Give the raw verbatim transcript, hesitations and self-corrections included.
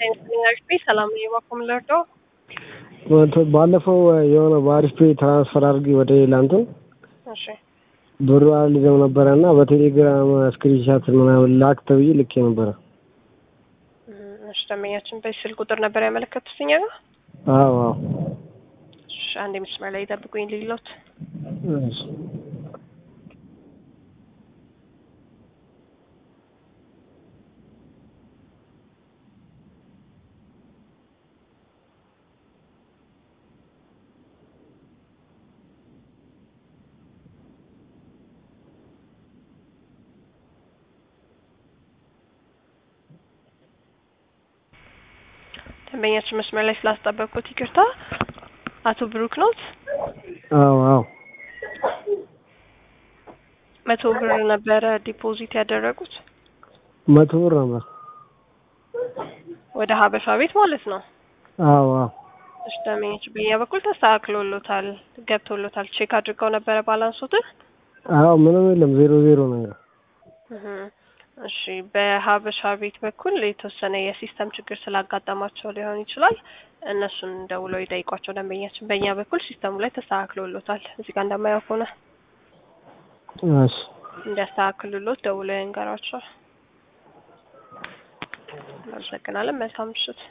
ሳይንስ ሰላም ነው የባኮም ለርዶ ባለፈው የሆነ በአሪፍ ፔ ትራንስፈር አድርጊ ወደ ሌላ እንትን እሺ ብሩ አልይዘው ነበርና በቴሌግራም ስክሪንሻት ምናምን ላክ ተብዬ ልኬ ነበር። እሺ ደመኛችን በስልክ ቁጥር ነበር ያመለከቱትኛ ጋር? አዎ አዎ። እሺ አንዴ መስመር ላይ ጠብቁኝ ልይሎት። እሺ ደመኛችን መስመር ላይ ስላስጠበቅኩት ይቅርታ። አቶ ብሩክ ነው? አዎ አዎ። መቶ ብር ነበር ዲፖዚት ያደረጉት? መቶ ብር ነበር ወደ ሀበሻ ቤት ማለት ነው? አዎ አዎ። እሺ ደመኛችን በእኛ በኩል ተስተካክሎሎታል፣ ገብቶሎታል። ቼክ አድርገው ነበር ባላንሱትን? አዎ ምንም የለም ዜሮ ዜሮ ነው። እህ እሺ በሀበሻ ቤት በኩል የተወሰነ የሲስተም ችግር ስላጋጠማቸው ሊሆን ይችላል። እነሱን ደውለው ይጠይቋቸው ደንበኛችን። በእኛ በኩል ሲስተሙ ላይ ተስተካክሎሎታል። እዚህ ጋር እንደማያውቁ ነው። እሺ እንዲያስተካክሉሎት ደውለው ይንገሯቸው። አመሰግናለን። መልካም ምሽት።